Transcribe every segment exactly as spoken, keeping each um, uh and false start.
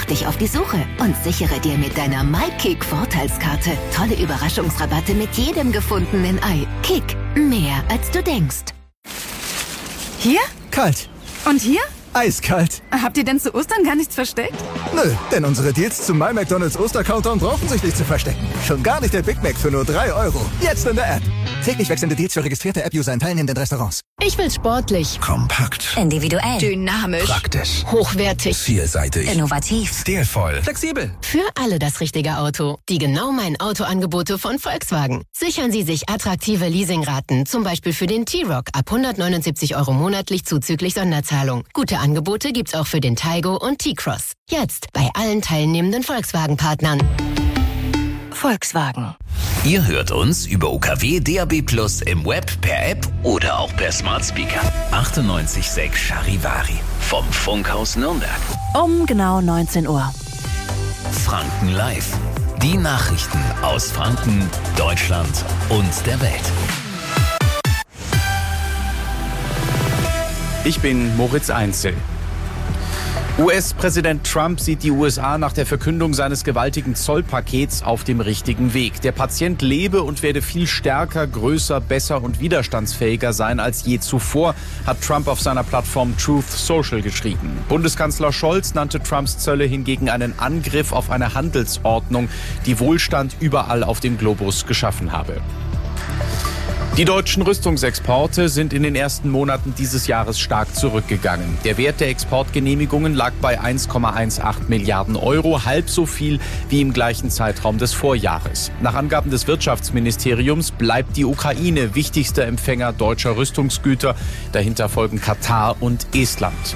dich auf die Suche und sichere dir mit deiner MyKick-Vorteilskarte tolle Überraschungsrabatte mit jedem gefundenen Ei. Kick, mehr als du denkst. Hier? Kalt. Und hier? Eiskalt. Habt ihr denn zu Ostern gar nichts versteckt? Nö, denn unsere Deals zum My McDonald's Oster-Countdown brauchen sich nicht zu verstecken. Schon gar nicht der Big Mac für nur drei Euro. Jetzt in der App. Täglich wechselnde Deals für registrierte App-User in teilnehmenden Restaurants. Ich will sportlich, Kompakt, individuell, dynamisch, praktisch, hochwertig, vielseitig, innovativ, stilvoll, flexibel. Für alle das richtige Auto. Die genau mein Autoangebote von Volkswagen. Sichern Sie sich attraktive Leasingraten, zum Beispiel für den T-Roc ab hundertneunundsiebzig Euro monatlich zuzüglich Sonderzahlung. Gute Angebote gibt's auch für den Taygo und T-Cross. Jetzt bei allen teilnehmenden Volkswagen-Partnern. Volkswagen. Ihr hört uns über U K W D A B Plus im Web, per App oder auch per Smart Speaker. achtundneunzig Komma sechs Charivari vom Funkhaus Nürnberg. Um genau neunzehn Uhr. Franken Live. Die Nachrichten aus Franken, Deutschland und der Welt. Ich bin Moritz Einzel. U S-Präsident Trump sieht die U S A nach der Verkündung seines gewaltigen Zollpakets auf dem richtigen Weg. Der Patient lebe und werde viel stärker, größer, besser und widerstandsfähiger sein als je zuvor, hat Trump auf seiner Plattform Truth Social geschrieben. Bundeskanzler Scholz nannte Trumps Zölle hingegen einen Angriff auf eine Handelsordnung, die Wohlstand überall auf dem Globus geschaffen habe. Die deutschen Rüstungsexporte sind in den ersten Monaten dieses Jahres stark zurückgegangen. Der Wert der Exportgenehmigungen lag bei eins Komma achtzehn Milliarden Euro, halb so viel wie im gleichen Zeitraum des Vorjahres. Nach Angaben des Wirtschaftsministeriums bleibt die Ukraine wichtigster Empfänger deutscher Rüstungsgüter. Dahinter folgen Katar und Estland.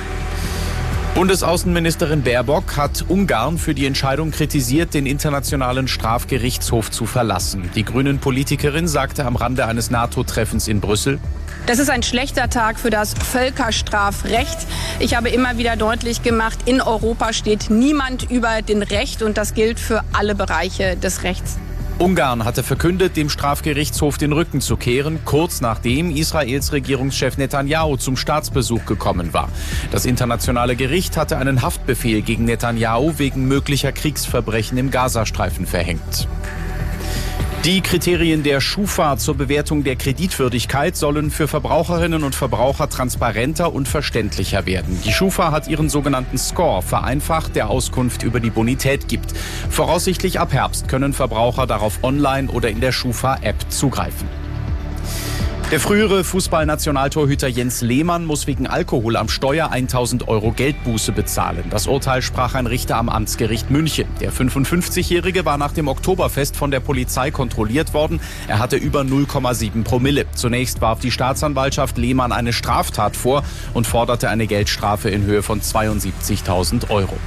Bundesaußenministerin Baerbock hat Ungarn für die Entscheidung kritisiert, den Internationalen Strafgerichtshof zu verlassen. Die Grünen-Politikerin sagte am Rande eines NATO-Treffens in Brüssel: Das ist ein schlechter Tag für das Völkerstrafrecht. Ich habe immer wieder deutlich gemacht, in Europa steht niemand über dem Recht und das gilt für alle Bereiche des Rechts. Ungarn hatte verkündet, dem Strafgerichtshof den Rücken zu kehren, kurz nachdem Israels Regierungschef Netanyahu zum Staatsbesuch gekommen war. Das internationale Gericht hatte einen Haftbefehl gegen Netanyahu wegen möglicher Kriegsverbrechen im Gazastreifen verhängt. Die Kriterien der Schufa zur Bewertung der Kreditwürdigkeit sollen für Verbraucherinnen und Verbraucher transparenter und verständlicher werden. Die Schufa hat ihren sogenannten Score vereinfacht, der Auskunft über die Bonität gibt. Voraussichtlich ab Herbst können Verbraucher darauf online oder in der Schufa-App zugreifen. Der frühere Fußballnationaltorhüter Jens Lehmann muss wegen Alkohol am Steuer tausend Euro Geldbuße bezahlen. Das Urteil sprach ein Richter am Amtsgericht München. Der fünfundfünfzigjährige war nach dem Oktoberfest von der Polizei kontrolliert worden. Er hatte über null Komma sieben Promille. Zunächst warf die Staatsanwaltschaft Lehmann eine Straftat vor und forderte eine Geldstrafe in Höhe von zweiundsiebzigtausend Euro.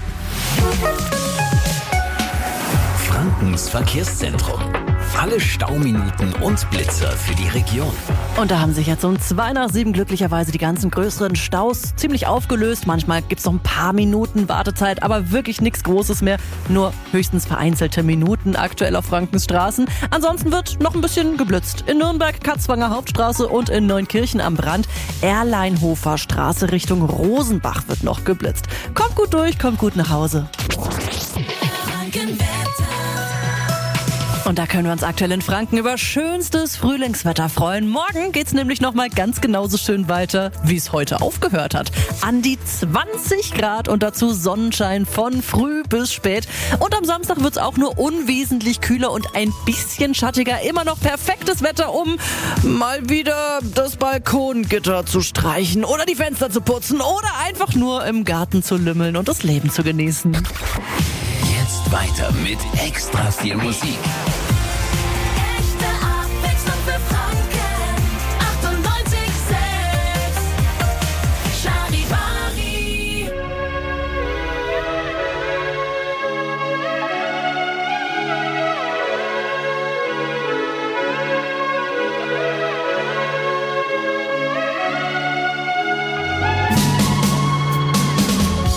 Frankens Verkehrszentrum. Alle Stauminuten und Blitzer für die Region. Und da haben sich jetzt um zwei nach sieben glücklicherweise die ganzen größeren Staus ziemlich aufgelöst. Manchmal gibt's noch ein paar Minuten Wartezeit, aber wirklich nichts Großes mehr. Nur höchstens vereinzelte Minuten aktuell auf Frankens Straßen. Ansonsten wird noch ein bisschen geblitzt. In Nürnberg, Katzwanger Hauptstraße und in Neunkirchen am Brand. Erleinhofer Straße Richtung Rosenbach wird noch geblitzt. Kommt gut durch, kommt gut nach Hause. Und da können wir uns aktuell in Franken über schönstes Frühlingswetter freuen. Morgen geht's nämlich nochmal ganz genauso schön weiter, wie es heute aufgehört hat. An die zwanzig Grad und dazu Sonnenschein von früh bis spät. Und am Samstag wird's auch nur unwesentlich kühler und ein bisschen schattiger. Immer noch perfektes Wetter, um mal wieder das Balkongitter zu streichen oder die Fenster zu putzen oder einfach nur im Garten zu lümmeln und das Leben zu genießen. Jetzt weiter mit extra viel Musik.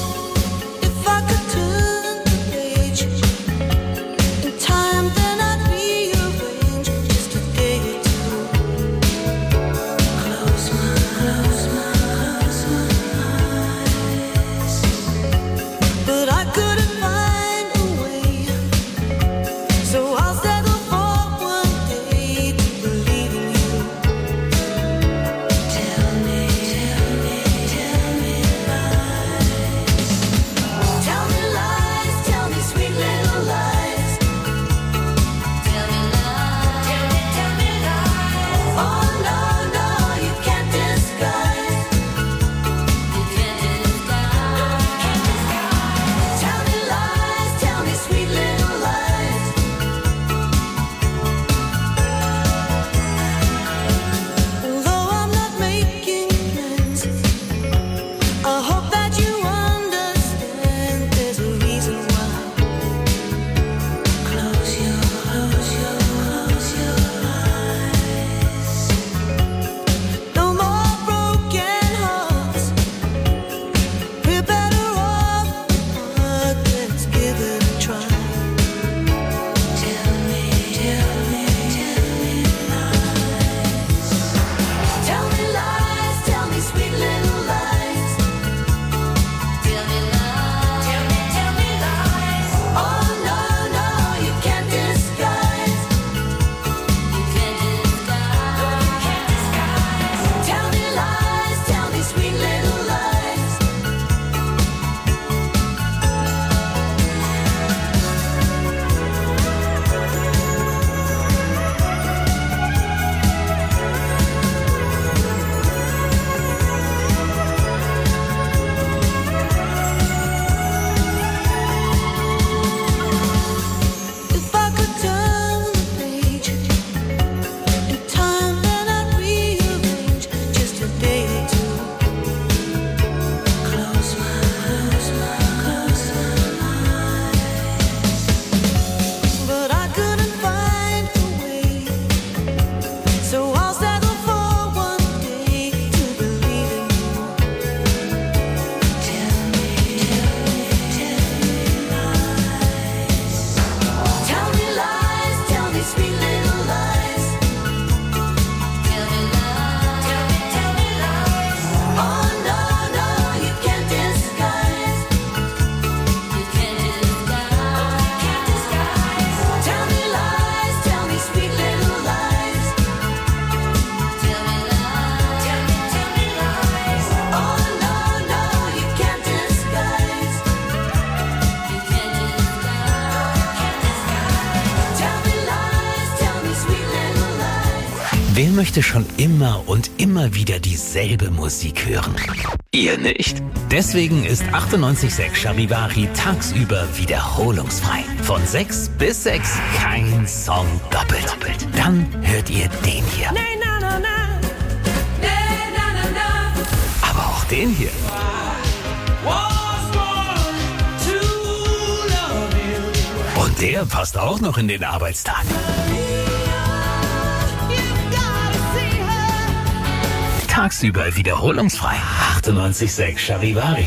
Time then I Wer möchte schon immer und immer wieder dieselbe Musik hören? Ihr nicht? Deswegen ist achtundneunzig Komma sechs Charivari tagsüber wiederholungsfrei. Von sechs bis sechs kein Song doppelt. Dann hört ihr den hier. Aber auch den hier. Und der passt auch noch in den Arbeitstag. Tagsüber wiederholungsfrei. achtundneunzig Komma sechs Charivari.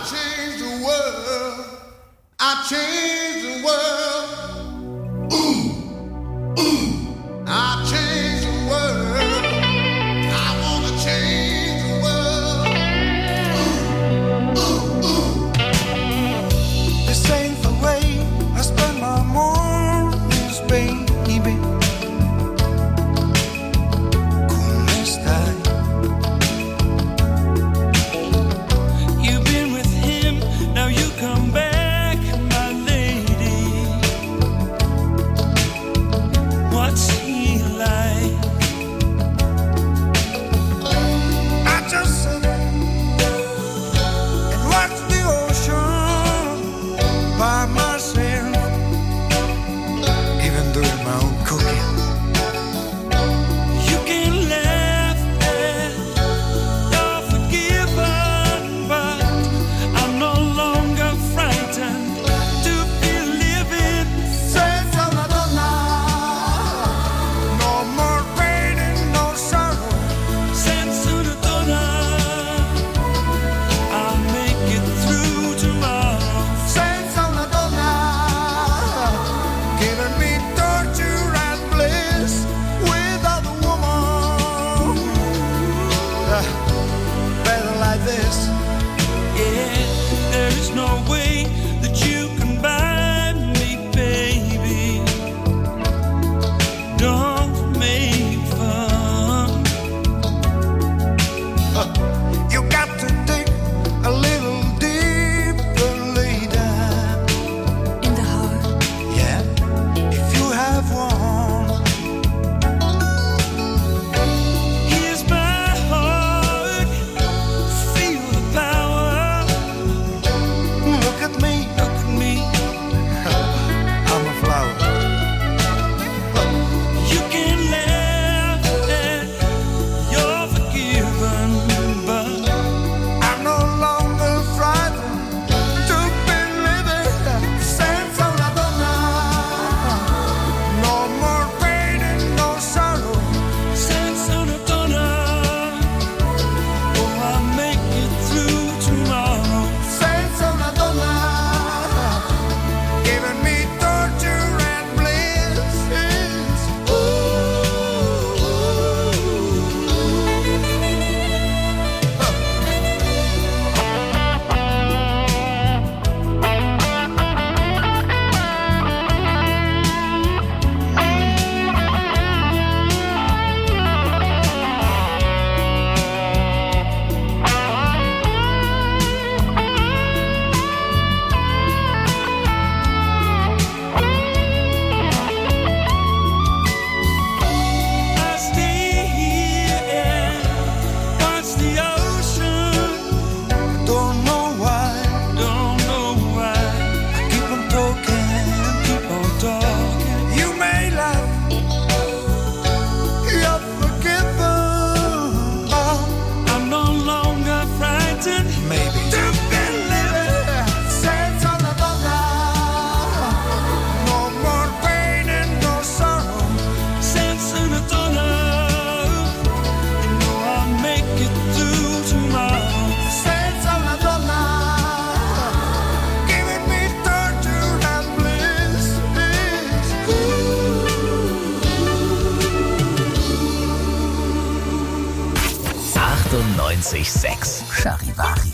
achtundneunzig Komma sechs Charivari.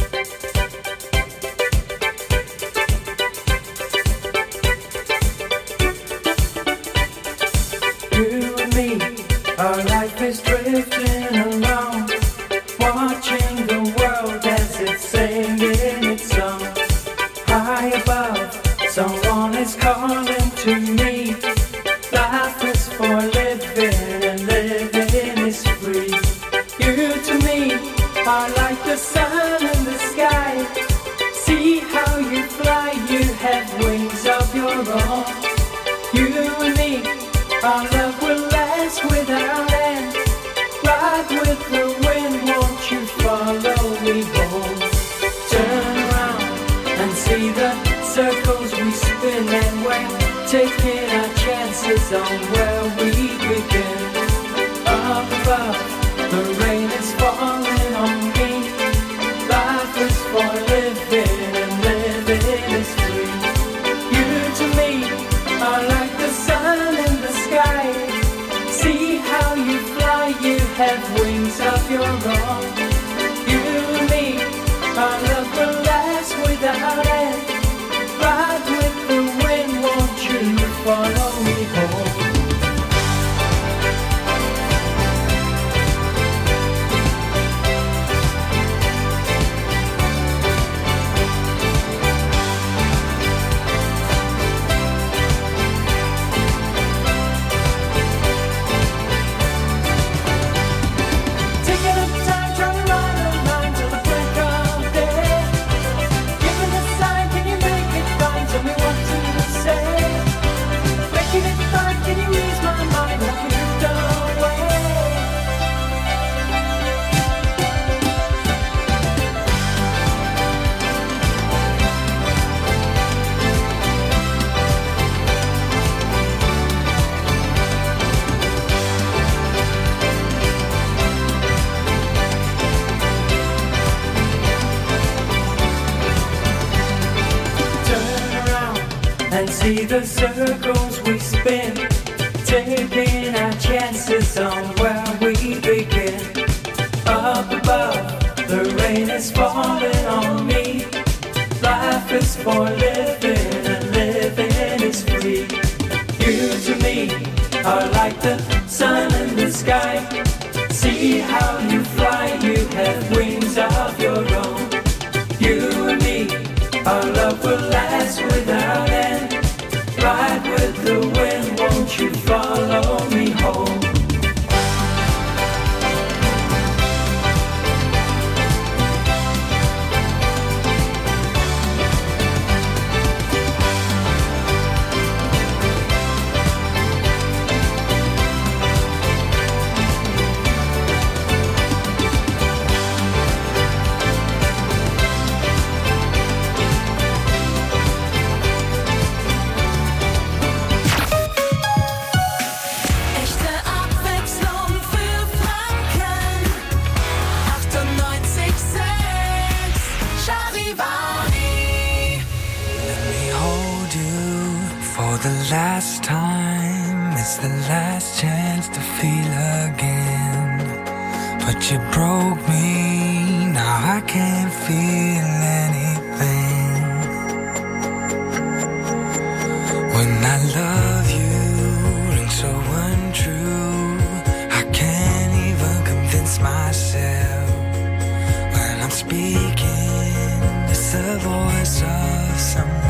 You and me, our life is drifting along, watching the world as it's singing its song. High above, someone is calling to me. Life is for living and living. see the circles we spin, and we're taking our chances on where we begin. Up above, the rain is falling on me. Life is for living, and living is free. You to me are like the sun in the sky. See how you fly, you have wings of your own. You and me, our love will last without end. Ride with the wind, won't you follow me home? And see the circles we spin, taking our chances on where we begin. Up above, the rain is falling on me. Life is for living, and living is free. You to me are like the sun in the sky. See how you fly, you have wings of your own. You and me, our love will last without end. Ride with the wind, won't you follow me home? The last time, it's the last chance to feel again. But you broke me, now I can't feel anything. When I love you, rings so untrue, I can't even convince myself. When I'm speaking, it's the voice of someone.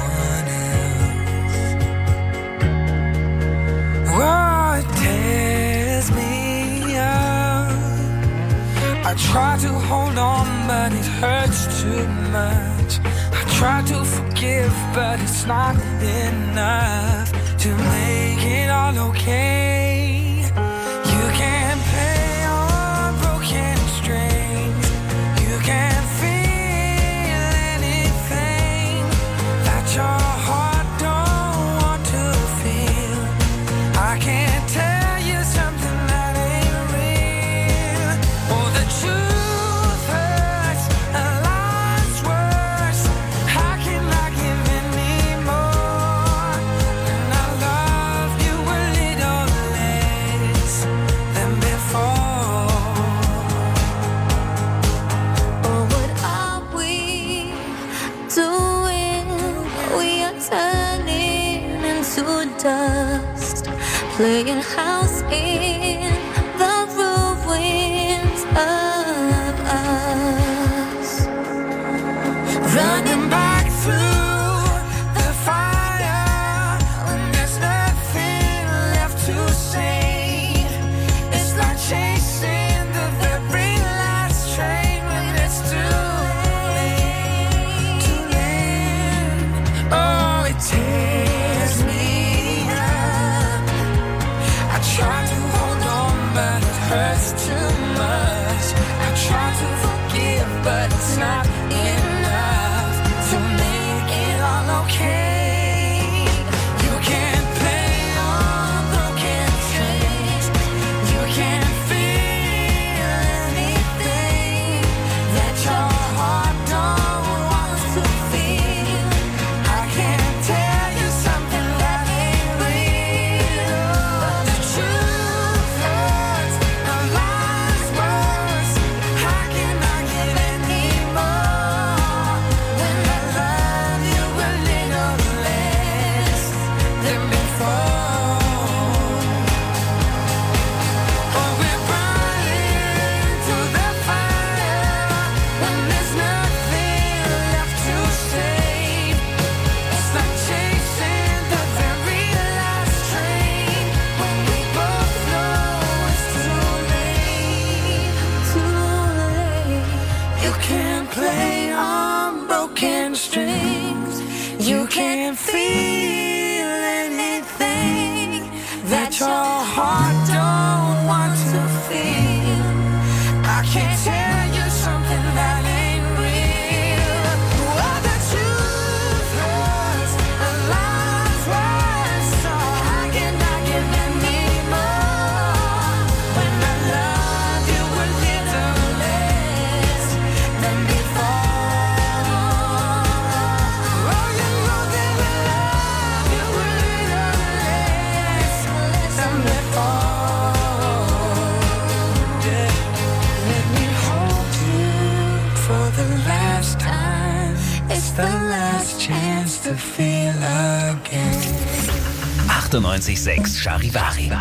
Oh, it tears me up. I try to hold on, but it hurts too much. I try to forgive, but it's not enough to make it all okay. You can't play on broken strings. You can't feel anything that your heart don't want to feel. I can't tell you something that ain't real. Oh, the truth hurts and life's worse. How can I give anymore? And I love you a little less than before. Oh, what are we doing? We are turning into dust, playing house in the ruins of us. Running back through the fire when there's nothing left to say. It's like chasing the very last train when it's too late, too late. Oh, it tears me up. I try to hold on, but it hurts too much. You can't feel anything that your heart don't want to feel. I can't tell you something that ain't real. Well, the truth hurts, the lies were so I cannot give anymore. When I loved you a little less than before. Oh, you know that I love you a little less than before. Yeah. Let me hold you for the last time. It's the last chance to feel again. achtundneunzig Komma sechs Charivari.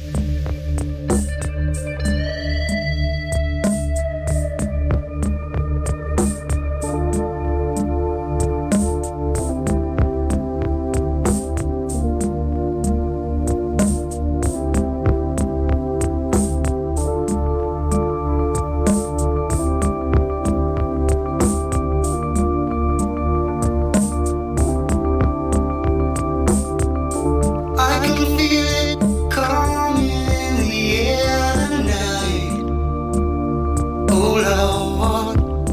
I can feel it coming in the air tonight. Oh Lord,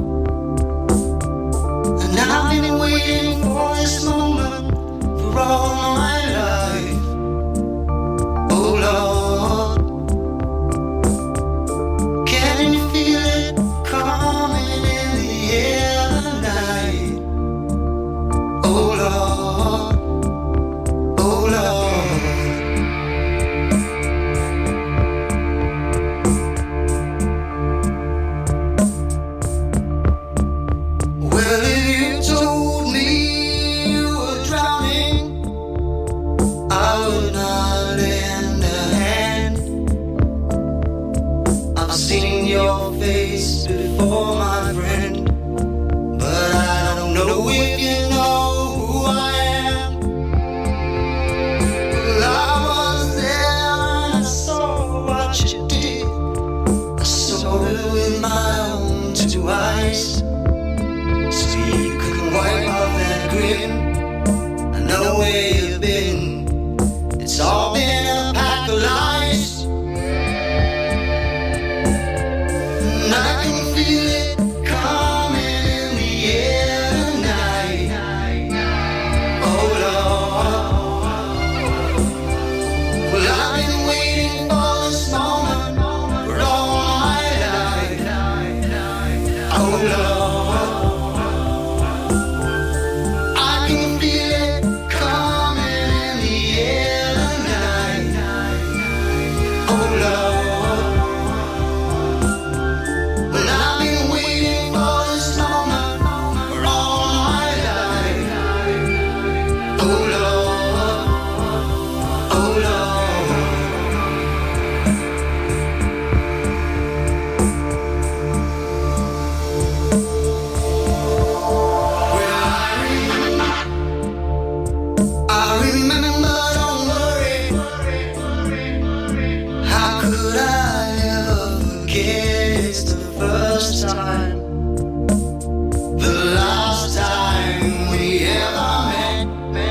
and I've been waiting for this moment for all my life. Oh Lord, can you feel it coming in the air tonight? Oh Lord. Oh Lord, well, if you told me you were drowning, I would not lend a hand. I've seen your face before, my friend, but I don't know if you know who I am. Well, I was there and I saw what you did. I saw it with my own two eyes. So you couldn't wipe off that grin. I know where you've been. It's all been a pack of lies. And I can feel it coming in the air tonight. Oh Lord, well, I've been waiting for this moment for all my life. Oh Lord, I can feel it coming in the air tonight. Oh Lord, well, I've been waiting for this moment for all my life. Oh Lord, oh Lord. Well, I remember, I remember, don't worry. How could I ever forget? It's the first time, the last time we ever met.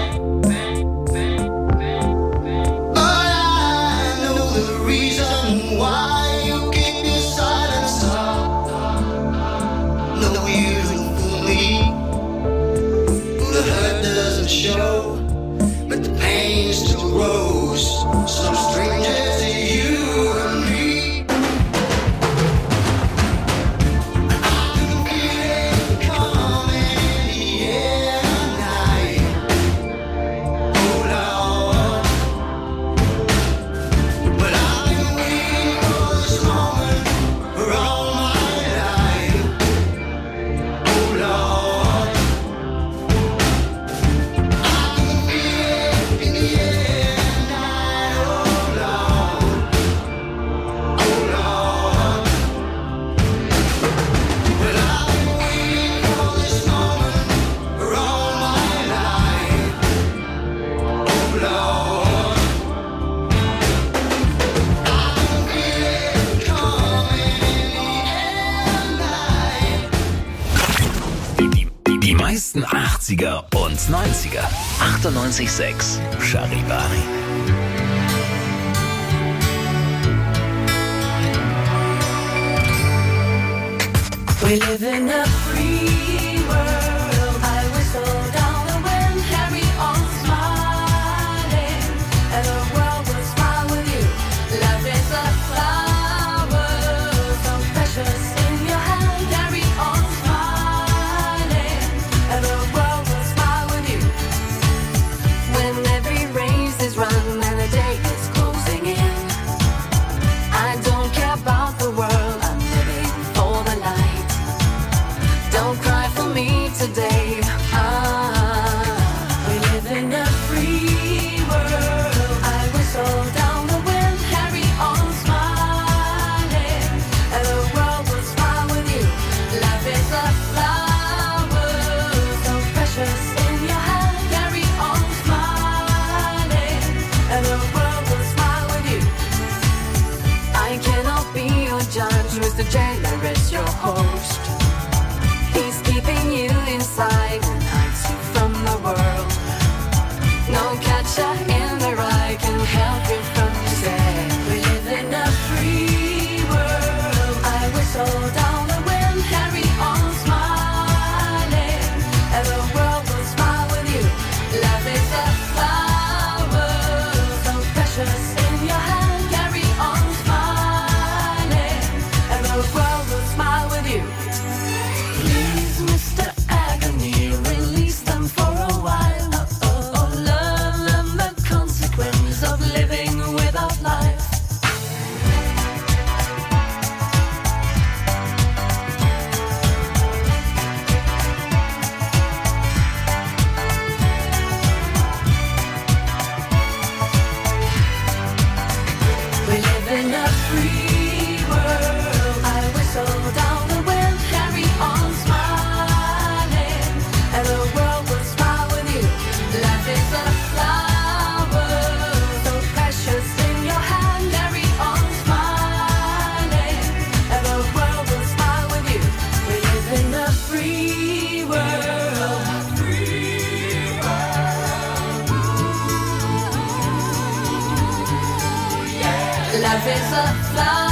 But I know the reason why you keep your silence up. No, you don't fool me. The hurt doesn't show, but the pain still grows. Some strangers to you and me. I can feel it coming in the air tonight. Oh Lord, but I've been waiting for this moment for all my life. Oh Lord, I can feel it in the air tonight. Oh Lord. achtziger und neunziger. achtundneunzig Komma sechs Charivari. We live in a free world. I whistle down the wind, carry on smiling, and the world will smile with you. Love is a flower, so precious in your hand. Carry on smiling, and the world will smile with you. When every race is run and the day is closing in, I don't care about the world. I'm living for the light. Don't cry for me today. Ah, we live in a free world. I whistle down the wind, carry on smiling, and the world will smile with you. Life is a flower, so precious in your hand. Carry on smiling, and the world will smile with you. I cannot be your judge, Mister Jailer is your host. He's keeping you inside and hides you from the world. No catcher in the rye can help you from yourself. We live in a free world. I whistle down the wind, carry on smiling, and the world will smile with you. Love is a flower, so precious in your hand. Carry on smiling, and the world will smile with you. Please, Mister Agony, release them for a while. Oh, oh, oh, learn the consequence of living without life. We live in a free world. I whistle down the wind, carry on smiling, and the world will smile with you. Life is a flower, so precious in your hand. Carry on smiling, and the world will smile with you. We live in a free world. Free world. Yeah. Life is a flower.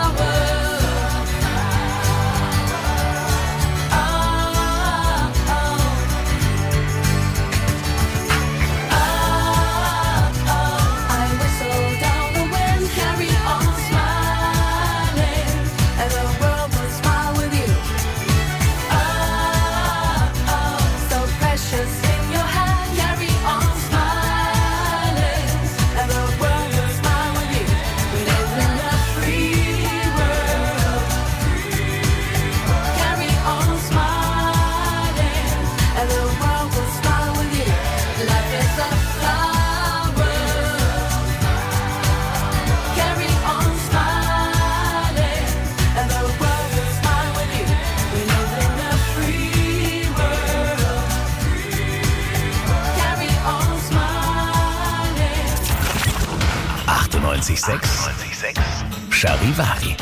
achtundneunzig Komma sechs Charivari.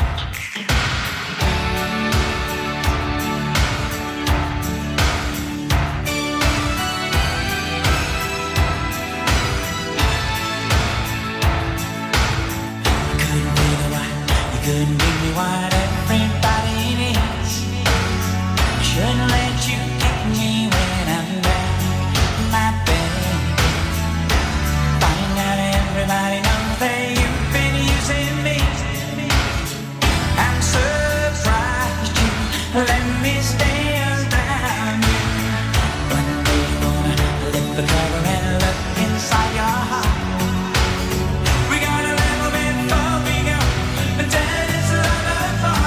Couldn't give me what everybody needs. Shouldn't let you get me when I'm down my bed. Find out everybody knows that you've been using me. I'm surprised you let me stay around you. One day you're gonna lift the cover and look inside your heart. We got a little bit before we go, but then it's love apart.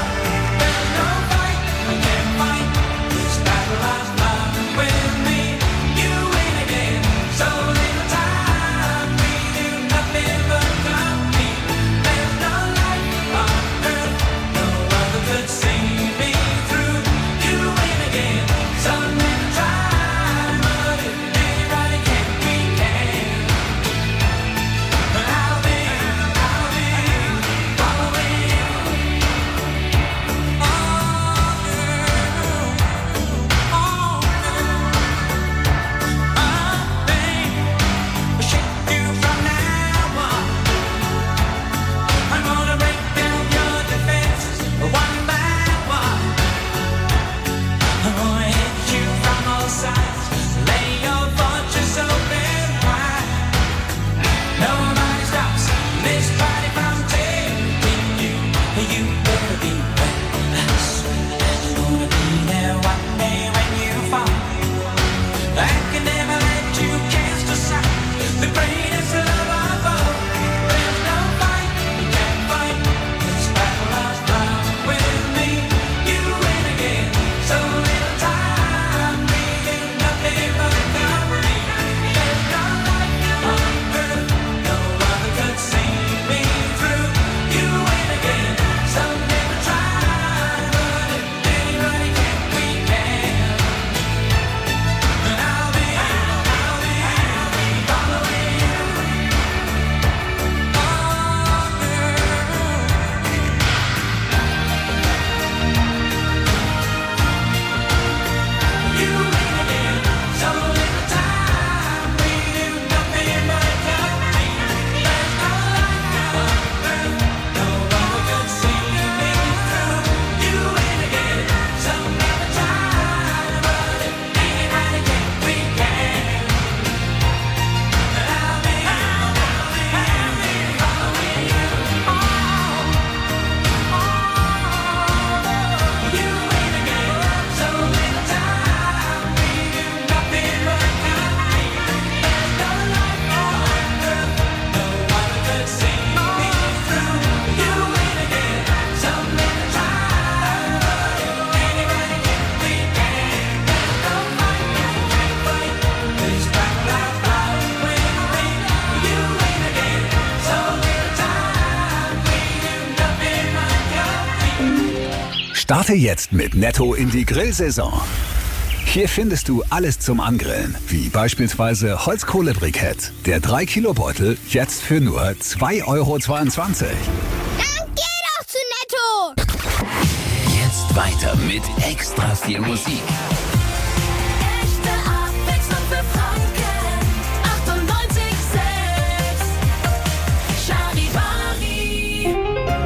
Starte jetzt mit Netto in die Grillsaison. Hier findest du alles zum Angrillen, wie beispielsweise Holzkohlebrikett. Der drei Kilo Beutel jetzt für nur zwei Euro zweiundzwanzig. Dann geh doch zu Netto! Jetzt weiter mit extra viel Musik. Echte Abwechslung für Franken. achtundneunzig Komma sechs Charivari.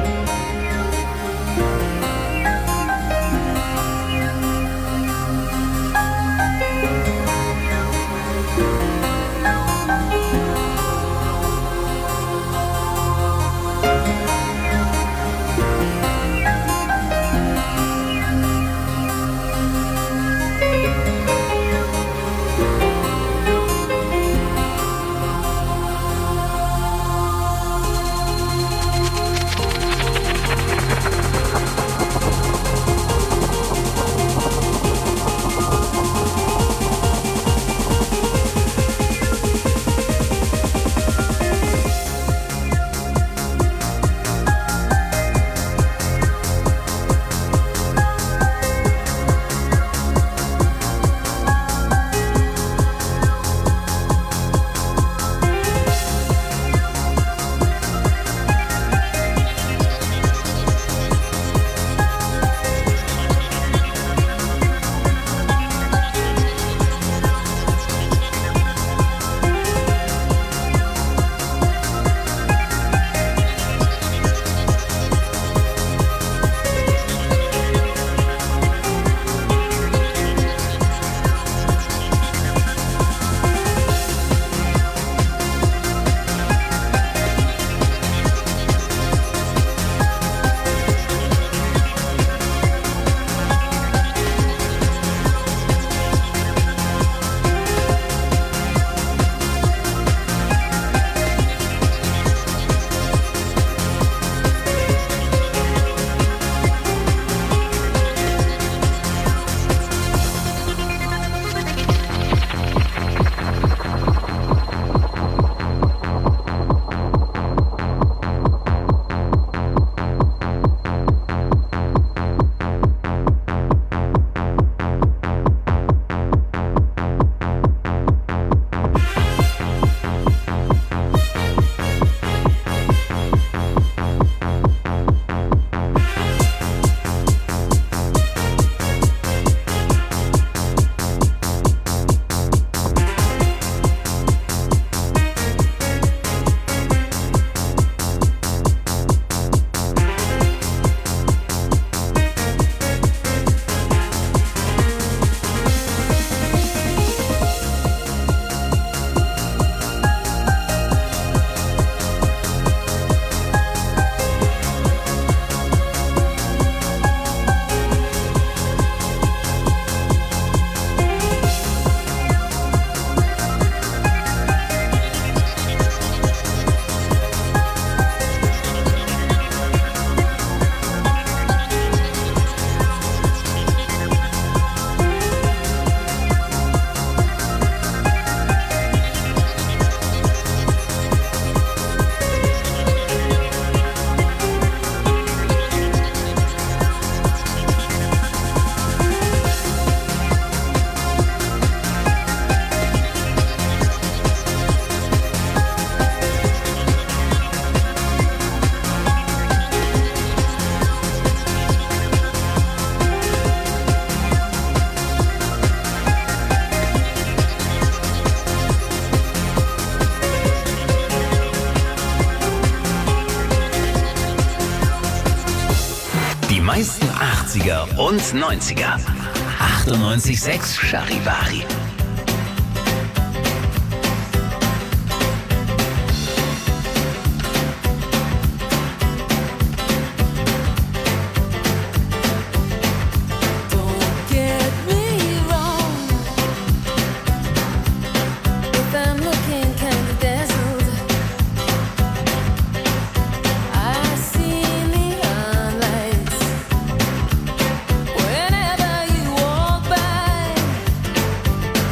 meisten achtziger und neunziger. achtundneunzig Komma sechs Charivari. Whenever you walk by,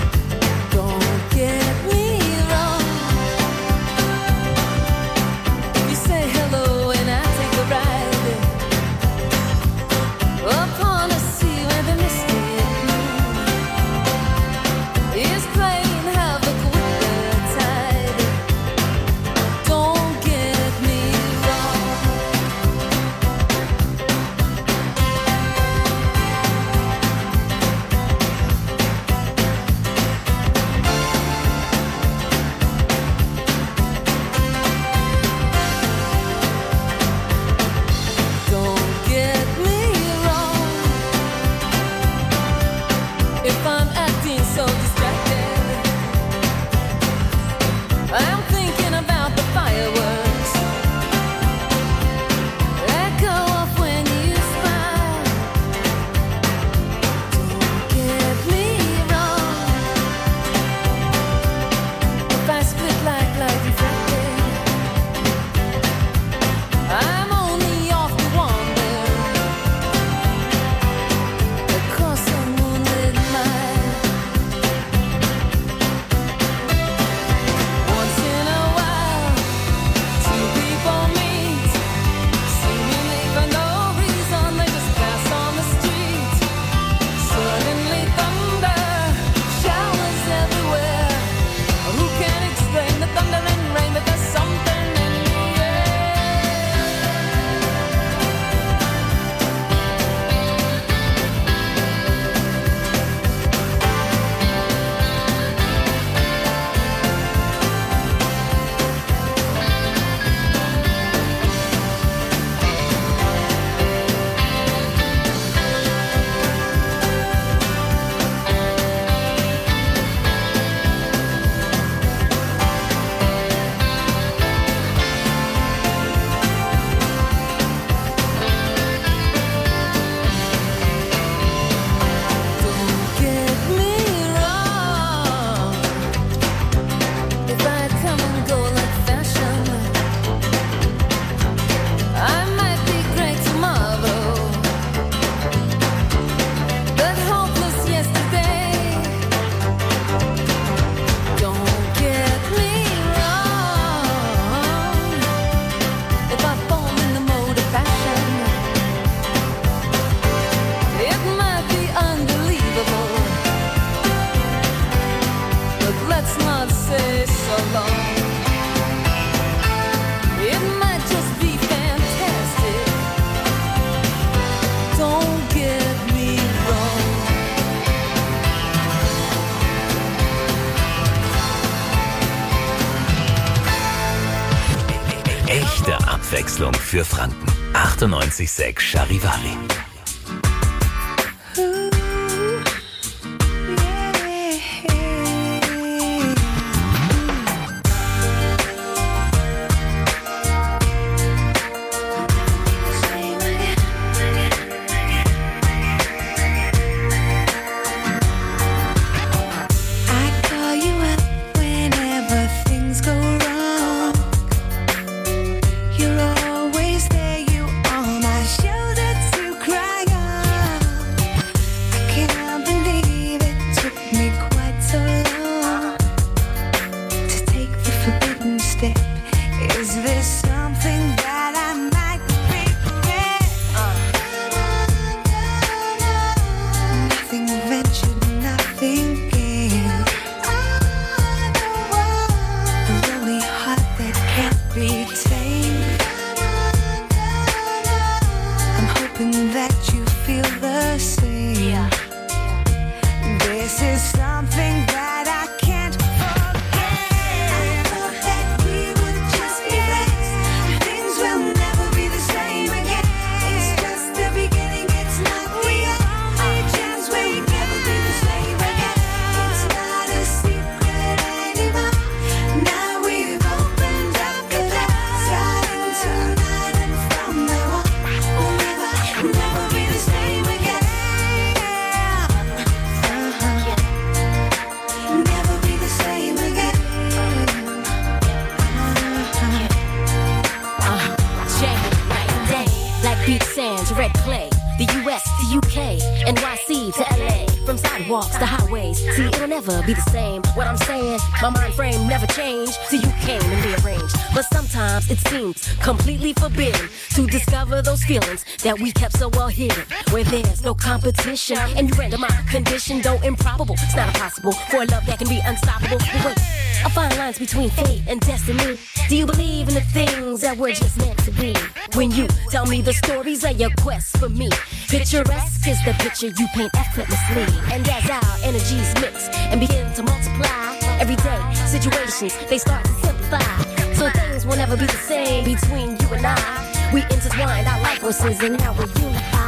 Abwechslung für Franken. achtundneunzig Komma sechs Charivari. Red clay, the U S to U K, N Y C to L A, from sidewalks to highways. See, it'll never be the same. What I'm saying, my mind frame never changed till you came and rearranged. But sometimes it seems completely forbidden to discover those feelings that we kept so well hidden, where there's no competition and you render my condition, though improbable. It's not impossible for a love that can be unstoppable. But wait, I find lines between fate and destiny. Do you believe in the things that were just meant to be? When you tell me the stories of your quest for me, picturesque is the picture you paint effortlessly. And as our energies mix and begin to multiply, everyday situations, they start to simplify. So things will never be the same between you and I. We intertwined our life forces and now we're unified.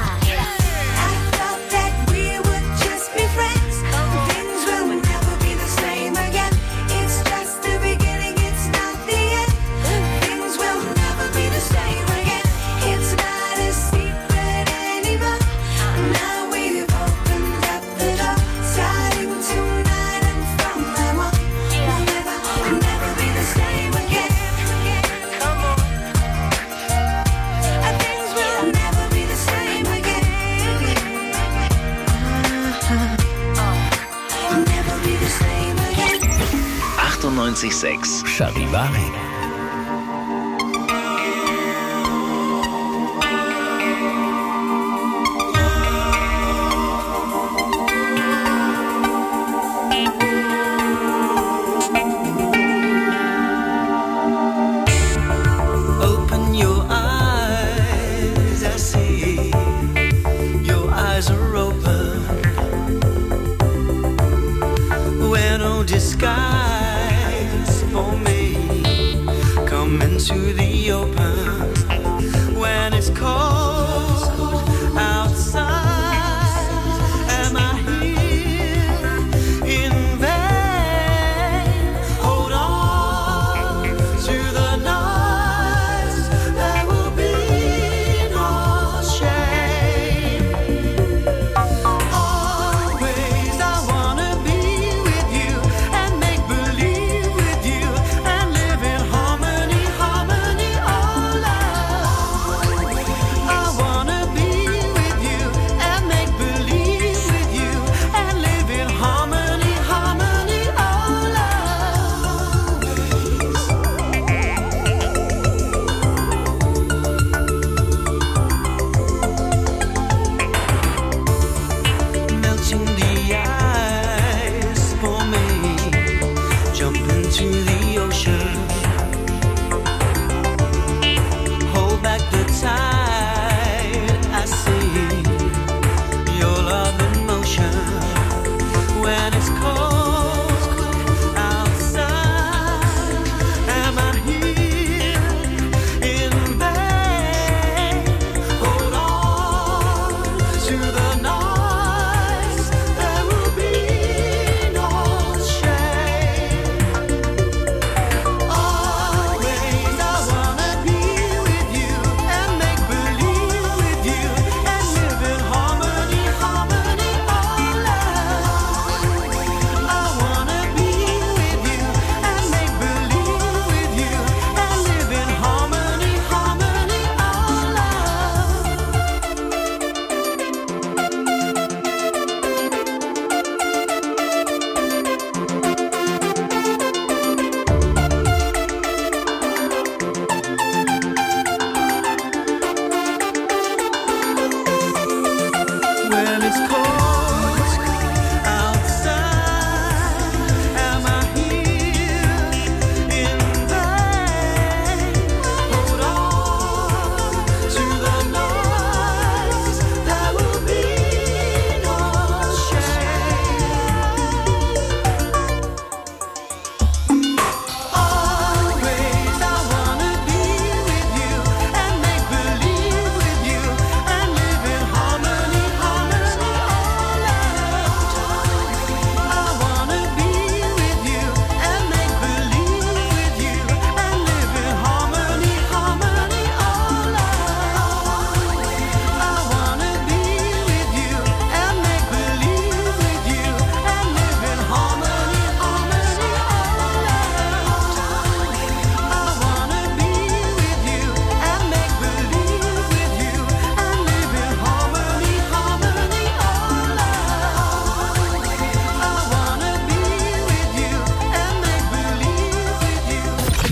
achtundneunzig Komma sechs Charivari. To the open when it's cold outside. Am I here in vain? Hold on to the nights. There will be no shame. Always I wanna be with you and make believe with you and live in harmony. Harmony.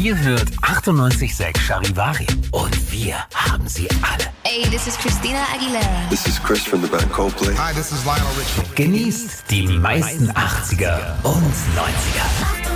Ihr hört achtundneunzig Komma sechs Charivari. Und wir haben sie alle. Hey, this is Christina Aguilera. This is Chris from the band Coldplay. Hi, this is Lionel Richie. Genießt die meisten achtziger und neunziger.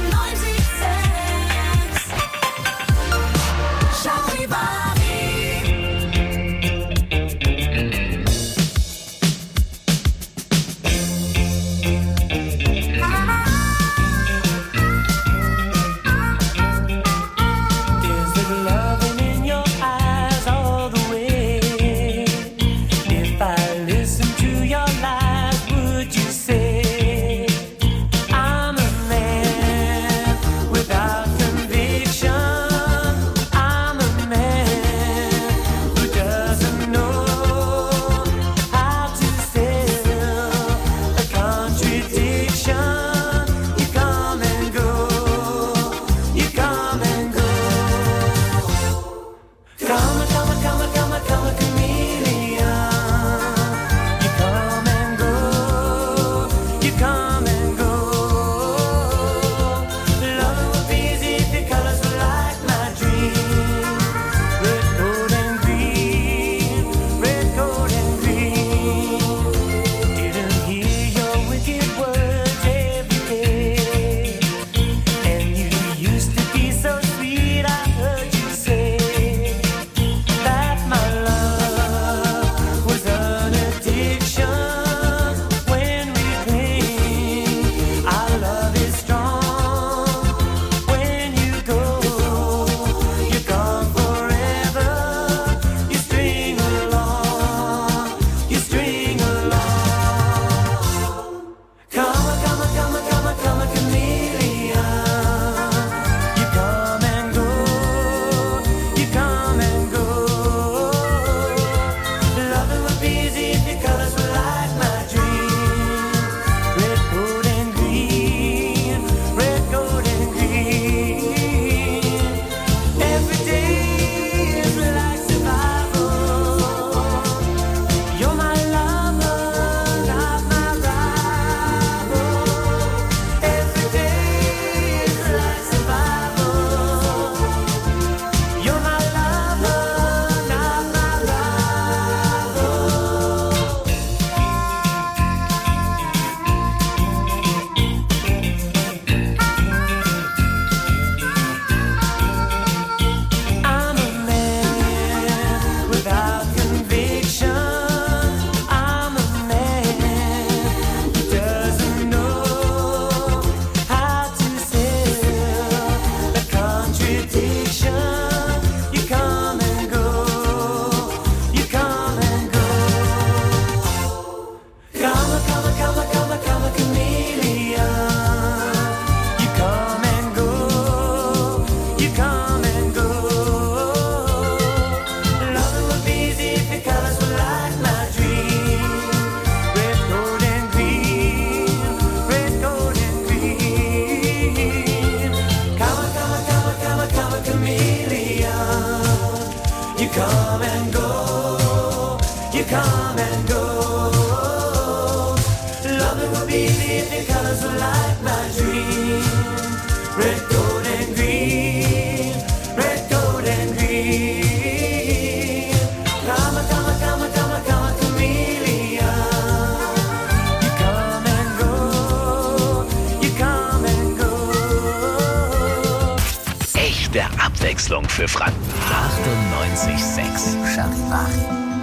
Abwechslung für Franken. achtundneunzig Komma sechs Charivari.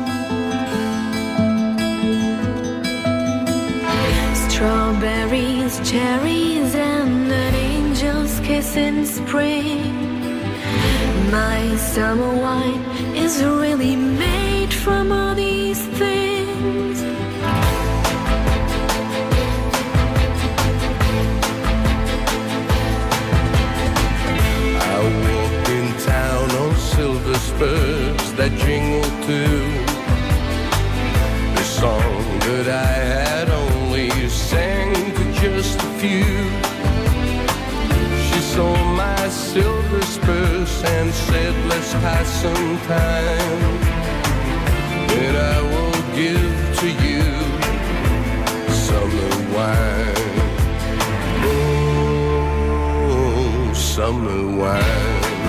Strawberries, cherries, and an angel's kiss in spring. My summer wine is really made from all these things. I walked in town on silver spurs that jingle too. The song that I had only sang to just a few. She saw my silver spurs and said, let's pass some time. And I will give to you summer wine. Oh, summer wine.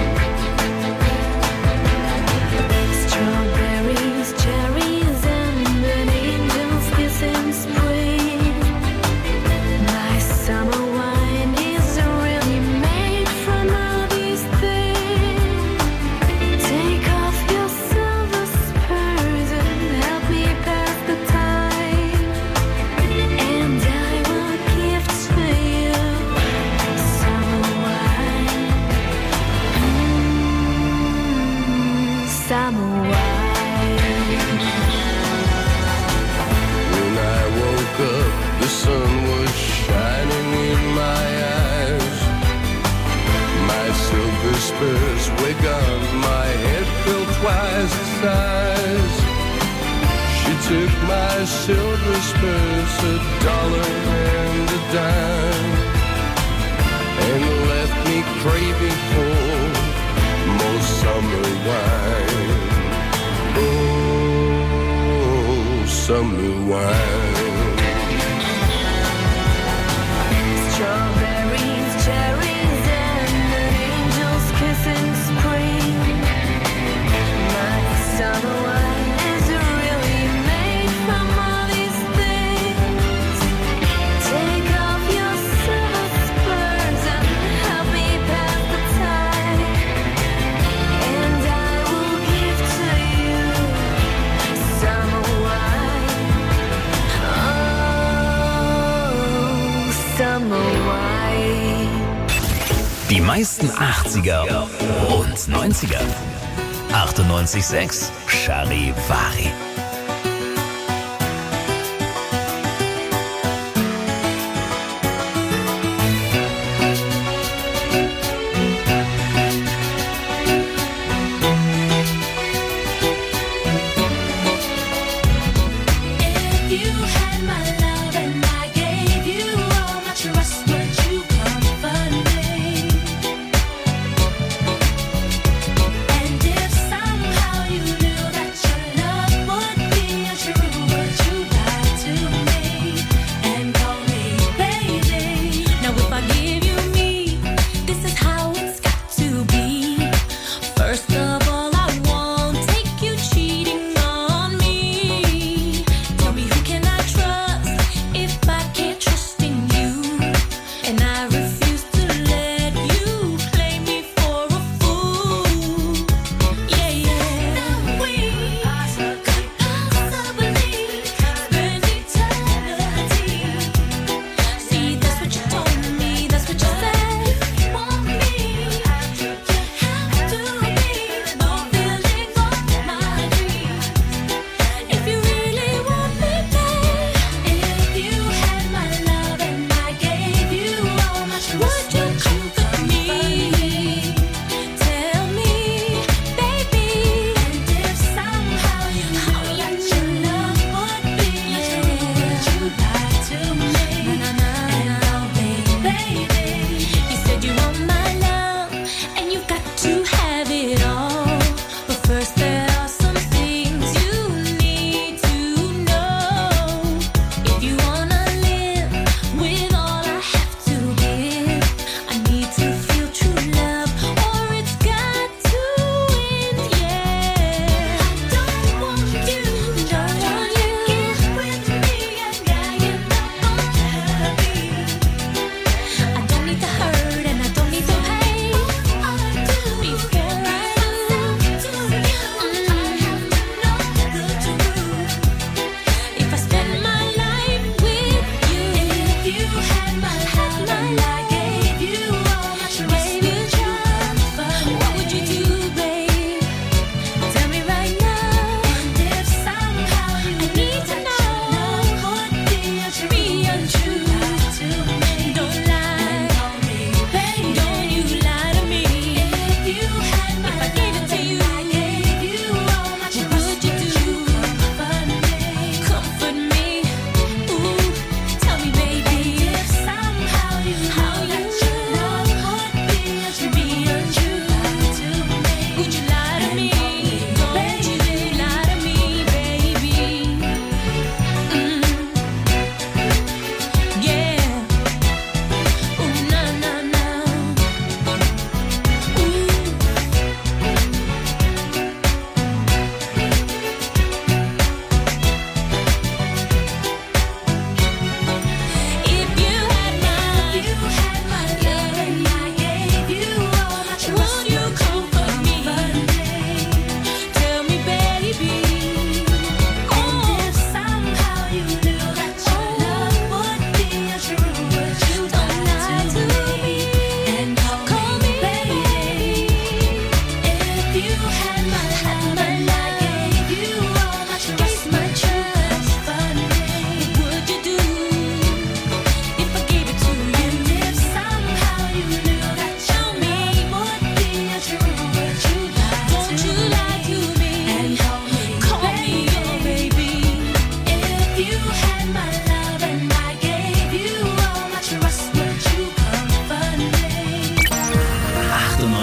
summer wine. When I woke up, the sun was shining in my eyes. My silver spurs were gone, my head felt twice the size. She took my silver spurs, a dollar and a dime, and left me craving for more summer wine. Oh, summer wine. Strawberries, cherries, and an angel's kiss in spring. My summer wine is really made from all these things. Take off your silver spurs and help me pass the time, and I will give to you summer wine. Oh, summer wine. Die meisten achtziger und neunziger. achtundneunzig Komma sechs Charivari. If you had my love and I gave you all my trust, would you comfort me? And if somehow you knew that your love would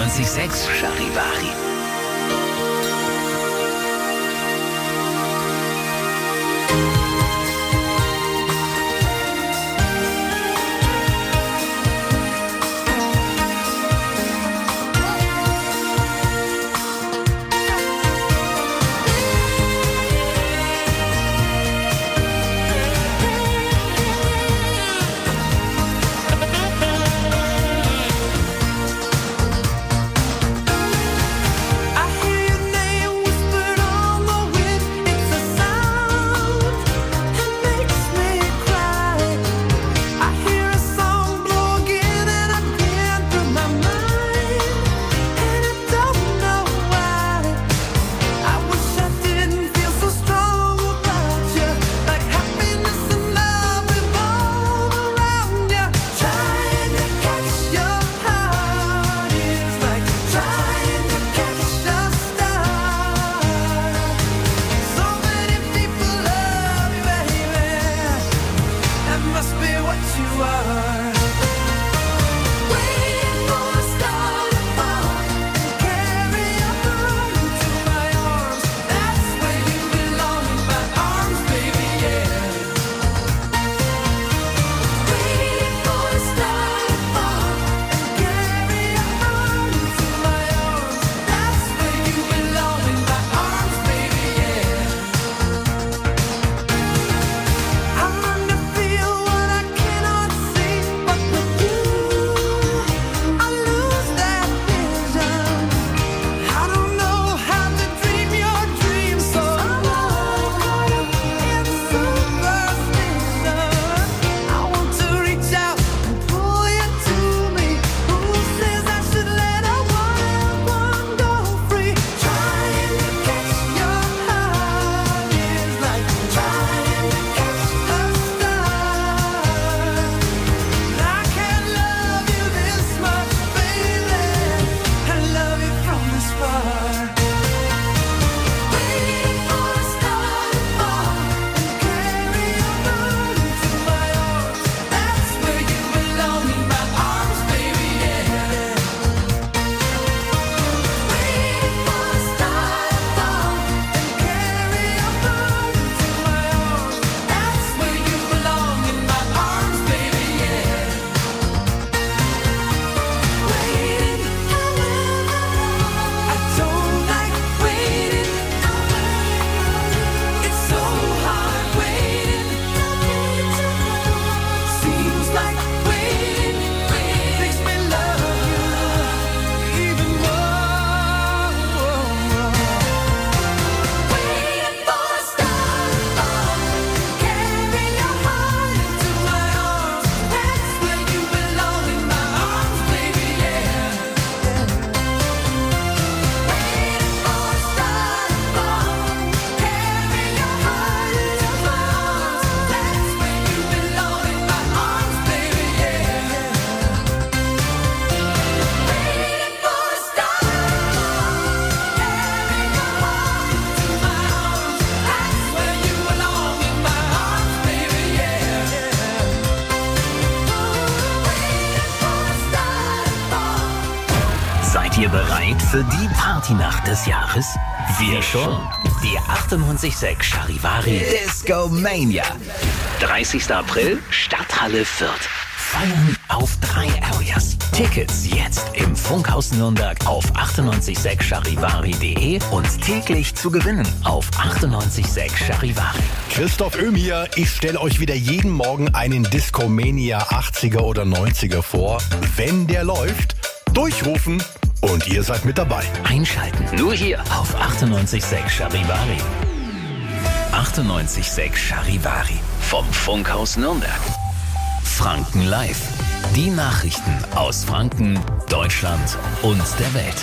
achtundneunzig Komma sechs Charivari. Seid ihr bereit für die Partynacht des Jahres? Wir schon. Die achtundneunzig Komma sechs Charivari Disco Mania. dreißigster April, Stadthalle Fürth. Feiern auf drei Areas. Tickets jetzt im Funkhaus Nürnberg auf achtundneunzig Komma sechs charivari punkt de und täglich zu gewinnen auf achtundneunzig Komma sechs Charivari. Christoph Öhm hier. Ich stelle euch wieder jeden Morgen einen Discomania achtziger oder neunziger vor. Wenn der läuft, durchrufen und ihr seid mit dabei. Einschalten. Nur hier auf achtundneunzig Komma sechs Charivari. achtundneunzig Komma sechs Charivari vom Funkhaus Nürnberg. Franken Live. Die Nachrichten aus Franken, Deutschland und der Welt.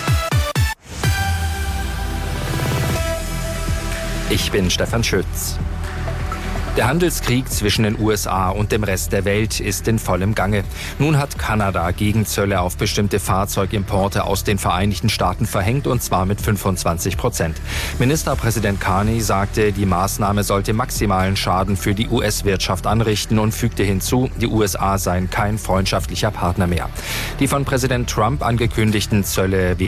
Ich bin Stefan Schütz. Der Handelskrieg zwischen den U S A und dem Rest der Welt ist in vollem Gange. Nun hat Kanada Gegenzölle auf bestimmte Fahrzeugimporte aus den Vereinigten Staaten verhängt, und zwar mit fünfundzwanzig Prozent. Ministerpräsident Carney sagte, die Maßnahme sollte maximalen Schaden für die U S-Wirtschaft anrichten und fügte hinzu, die U S A seien kein freundschaftlicher Partner mehr. Die von Präsident Trump angekündigten Zölle